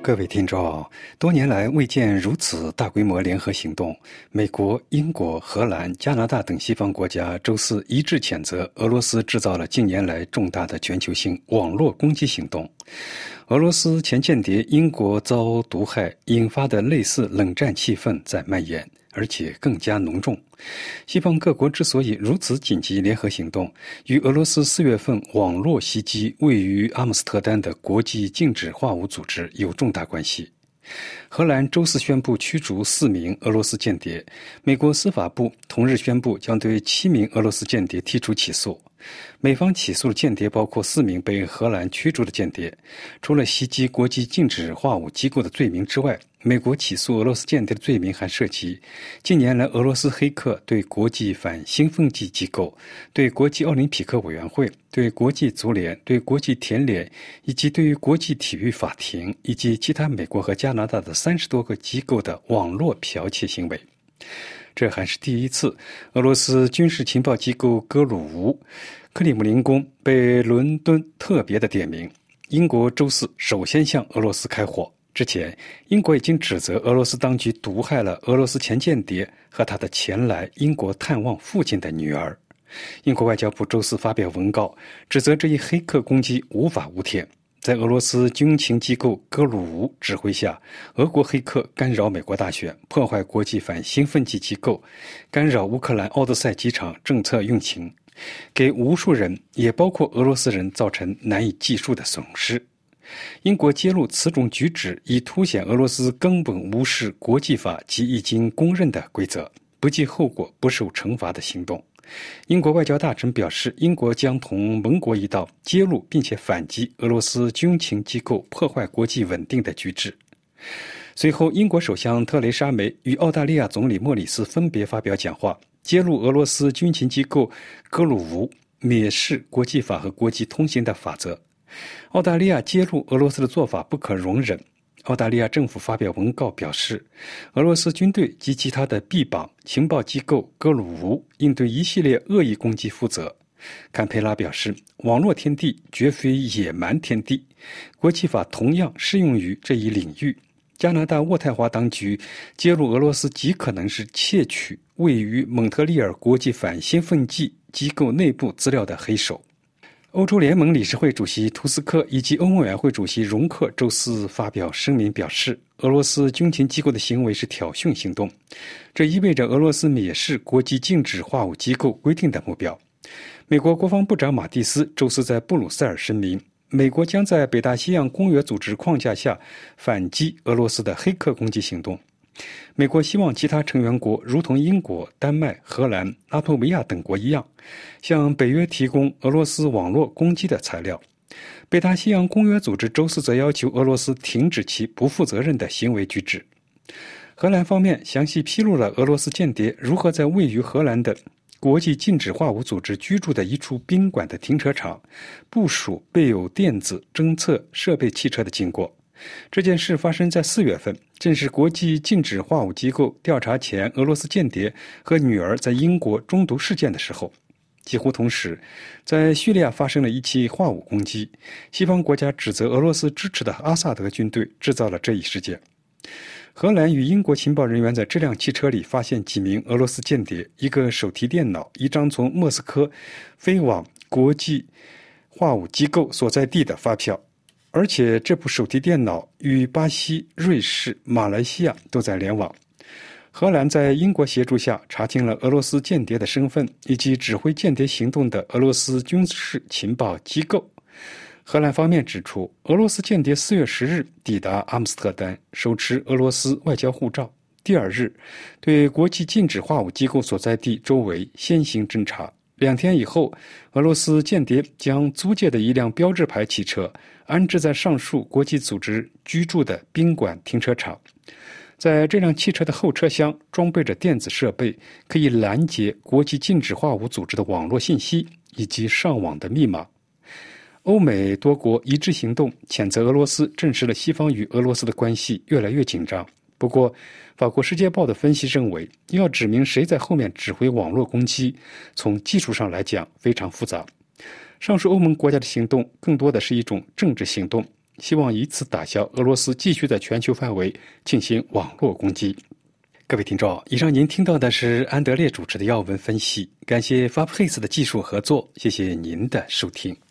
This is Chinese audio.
各位听众，多年来未见如此大规模联合行动。美国、英国、荷兰、加拿大等西方国家周四一致谴责俄罗斯制造了近年来重大的全球性网络攻击行动。俄罗斯前间谍英国遭毒害引发的类似冷战气氛在蔓延，而且更加浓重。西方各国之所以如此紧急联合行动，与俄罗斯4月份网络袭击位于阿姆斯特丹的国际禁止化武组织有重大关系。荷兰周四宣布驱逐4名俄罗斯间谍，美国司法部同日宣布将对7名俄罗斯间谍提出起诉。美方起诉的间谍包括4名被荷兰驱逐的间谍。除了袭击国际禁止化武机构的罪名之外，美国起诉俄罗斯间谍的罪名还涉及近年来俄罗斯黑客对国际反兴奋剂机构、对国际奥林匹克委员会、对国际足联、对国际田联以及对于国际体育法庭以及其他美国和加拿大的30多个机构的网络剽窃行为。这还是第一次，俄罗斯军事情报机构格鲁乌克里姆林宫被伦敦特别的点名。英国周四首先向俄罗斯开火。之前，英国已经指责俄罗斯当局毒害了俄罗斯前间谍和他的前来英国探望父亲的女儿。英国外交部周四发表文告，指责这一黑客攻击无法无天。在俄罗斯军情机构格鲁乌指挥下，俄国黑客干扰美国大选，破坏国际反兴奋剂机构，干扰乌克兰奥德赛机场政策运行，给无数人，也包括俄罗斯人造成难以计数的损失。英国揭露此种举止，以凸显俄罗斯根本无视国际法及已经公认的规则，不计后果不受惩罚的行动。英国外交大臣表示，英国将同盟国一道揭露并且反击俄罗斯军情机构破坏国际稳定的举止。随后，英国首相特蕾莎梅与澳大利亚总理莫里斯分别发表讲话，揭露俄罗斯军情机构格鲁乌蔑视国际法和国际通行的法则。澳大利亚揭露俄罗斯的做法不可容忍。澳大利亚政府发表文告表示，俄罗斯军队及其他的臂膀情报机构格鲁乌应对一系列恶意攻击负责。坎培拉表示，网络天地绝非野蛮天地，国际法同样适用于这一领域。加拿大渥太华当局揭露俄罗斯极可能是窃取位于蒙特利尔国际反兴奋剂机构内部资料的黑手。欧洲联盟理事会主席图斯克以及欧盟委员会主席容克周四发表声明表示，俄罗斯军情机构的行为是挑衅行动，这意味着俄罗斯蔑视国际禁止化武机构规定的目标。美国国防部长马蒂斯周四在布鲁塞尔声明，美国将在北大西洋公约组织框架下反击俄罗斯的黑客攻击行动。美国希望其他成员国如同英国、丹麦、荷兰、拉脱维亚等国一样，向北约提供俄罗斯网络攻击的材料。北大西洋公约组织周四则要求俄罗斯停止其不负责任的行为举止。荷兰方面详细披露了俄罗斯间谍如何在位于荷兰的国际禁止化武组织居住的一处宾馆的停车场部署备有电子侦测设备汽车的经过。这件事发生在4月份，正是国际禁止化武机构调查前俄罗斯间谍和女儿在英国中毒事件的时候。几乎同时，在叙利亚发生了一起化武攻击，西方国家指责俄罗斯支持的阿萨德军队制造了这一事件。荷兰与英国情报人员在这辆汽车里发现几名俄罗斯间谍、一个手提电脑、一张从莫斯科飞往国际化武机构所在地的发票。而且这部手提电脑与巴西、瑞士、马来西亚都在联网。荷兰在英国协助下查清了俄罗斯间谍的身份以及指挥间谍行动的俄罗斯军事情报机构。荷兰方面指出，俄罗斯间谍4月10日抵达阿姆斯特丹，手持俄罗斯外交护照。第2日，对国际禁止化武机构所在地周围先行侦查。2天以后，俄罗斯间谍将租借的一辆标志牌汽车安置在上述国际组织居住的宾馆停车场。在这辆汽车的后车厢装备着电子设备，可以拦截国际禁止化武组织的网络信息以及上网的密码。欧美多国一致行动，谴责俄罗斯，证实了西方与俄罗斯的关系越来越紧张。不过，法国《世界报》的分析认为，要指明谁在后面指挥网络攻击，从技术上来讲非常复杂。上述欧盟国家的行动更多的是一种政治行动， 希望以此打消俄罗斯继续在全球范围进行网络攻击。各位听众，以上您听到的是安德烈主持的要闻分析，感谢法普黑斯的技术合作，谢谢您的收听。